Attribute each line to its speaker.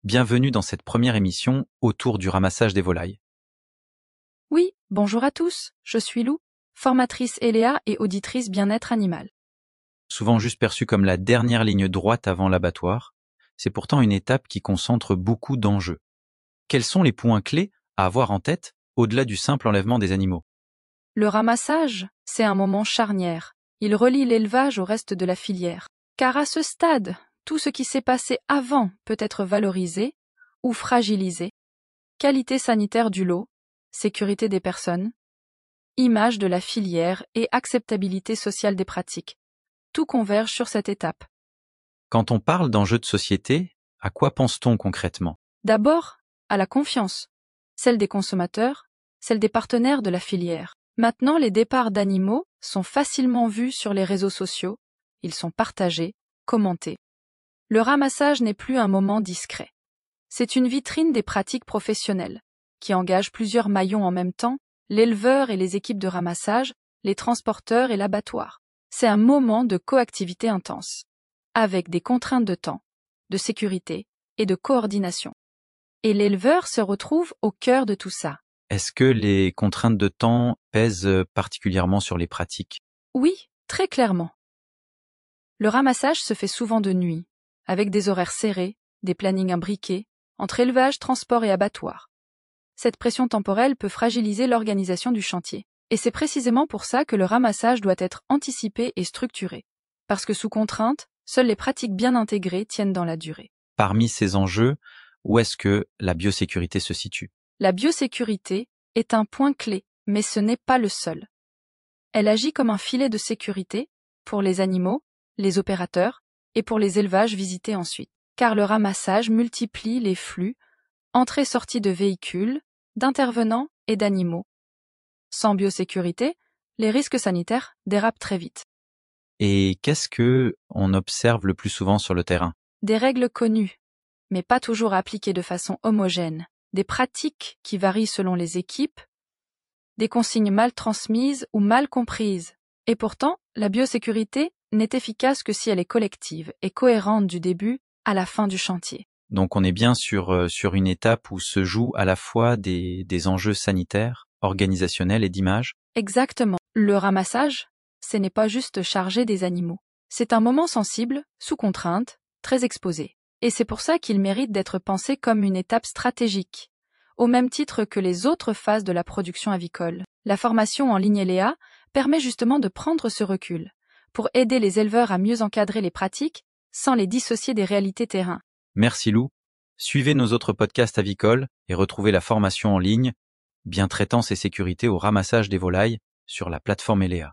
Speaker 1: Bienvenue dans cette première émission autour du ramassage des volailles.
Speaker 2: Oui, bonjour à tous, je suis Lou, formatrice ELEA et auditrice bien-être animal.
Speaker 1: Souvent juste perçue comme la dernière ligne droite avant l'abattoir, c'est pourtant une étape qui concentre beaucoup d'enjeux. Quels sont les points clés à avoir en tête au-delà du simple enlèvement des animaux ?
Speaker 2: Le ramassage, c'est un moment charnière. Il relie l'élevage au reste de la filière. Car à ce stade, tout ce qui s'est passé avant peut être valorisé ou fragilisé. Qualité sanitaire du lot, sécurité des personnes, image de la filière et acceptabilité sociale des pratiques. Tout converge sur cette étape.
Speaker 1: Quand on parle d'enjeux de société, à quoi pense-t-on concrètement ?
Speaker 2: D'abord, à la confiance, celle des consommateurs, celle des partenaires de la filière. Maintenant, les départs d'animaux sont facilement vus sur les réseaux sociaux, ils sont partagés, commentés. Le ramassage n'est plus un moment discret. C'est une vitrine des pratiques professionnelles, qui engage plusieurs maillons en même temps, l'éleveur et les équipes de ramassage, les transporteurs et l'abattoir. C'est un moment de coactivité intense, avec des contraintes de temps, de sécurité et de coordination. Et l'éleveur se retrouve au cœur de tout ça.
Speaker 1: Est-ce que les contraintes de temps pèsent particulièrement sur les pratiques ?
Speaker 2: Oui, très clairement. Le ramassage se fait souvent de nuit, avec des horaires serrés, des plannings imbriqués, entre élevage, transport et abattoir. Cette pression temporelle peut fragiliser l'organisation du chantier. Et c'est précisément pour ça que le ramassage doit être anticipé et structuré. Parce que sous contrainte, seules les pratiques bien intégrées tiennent dans la durée.
Speaker 1: Parmi ces enjeux, où est-ce que la biosécurité se situe ?
Speaker 2: La biosécurité est un point clé, mais ce n'est pas le seul. Elle agit comme un filet de sécurité pour les animaux, les opérateurs et pour les élevages visités ensuite. Car le ramassage multiplie les flux, entrée-sortie de véhicules, d'intervenants et d'animaux. Sans biosécurité, les risques sanitaires dérapent très vite.
Speaker 1: Et qu'est-ce que on observe le plus souvent sur le terrain ?
Speaker 2: Des règles connues, mais pas toujours appliquées de façon homogène. Des pratiques qui varient selon les équipes, des consignes mal transmises ou mal comprises. Et pourtant, la biosécurité n'est efficace que si elle est collective et cohérente du début à la fin du chantier.
Speaker 1: Donc on est bien sur une étape où se jouent à la fois des enjeux sanitaires, organisationnels et d'image.
Speaker 2: Exactement. Le ramassage, ce n'est pas juste charger des animaux. C'est un moment sensible, sous contrainte, très exposé. Et c'est pour ça qu'il mérite d'être pensé comme une étape stratégique, au même titre que les autres phases de la production avicole. La formation en ligne ELEA permet justement de prendre ce recul, pour aider les éleveurs à mieux encadrer les pratiques, sans les dissocier des réalités terrain.
Speaker 1: Merci Lou. Suivez nos autres podcasts avicoles et retrouvez la formation en ligne, Bien-traitance et sécurité au ramassage des volailles, sur la plateforme ELEA.